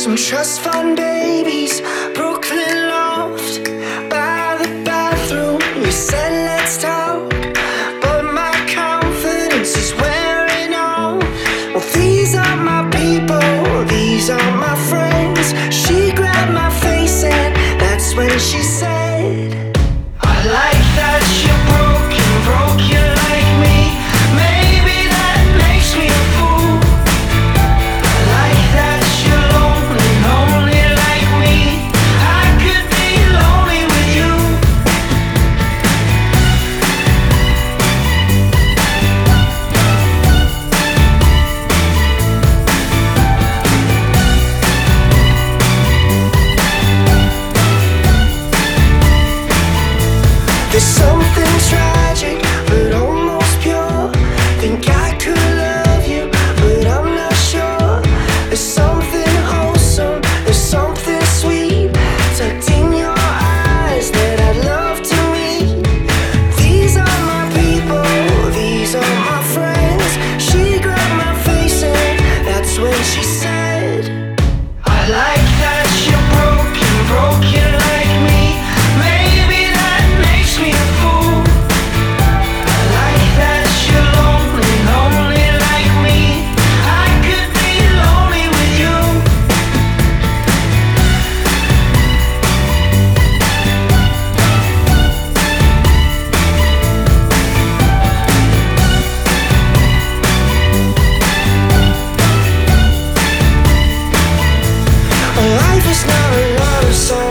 Some trust fund babies, Brooklyn loft, by the bathroom. You said let's talk, but my confidence is wearing on. Well, these are my people, these are my friends. She grabbed my face and that's when she said, I like that you're broken, broken like me. Maybe that makes me a fool. I like that you're lonely, lonely like me. I could be lonely with you. There's something tragic, but almost pure. Think I could love you, but I'm not sure. There's something wholesome, there's something sweet tucked in your eyes that I'd love to meet. These are my people, these are my friends. She grabbed my face and that's when she said, I like that you're broken, broken like me. Maybe that makes me a fool. I like that you're lonely, lonely like me. I could be lonely with you. Life is not a love song.